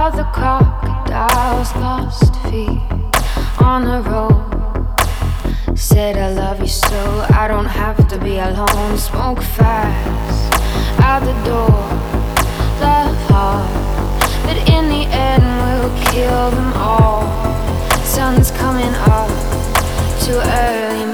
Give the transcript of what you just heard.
The crocodiles lost feet on the road. Said I love you so I don't have to be alone. Smoke fast out the door. Love hard, but in the end we'll kill them all. Sun's coming up too early.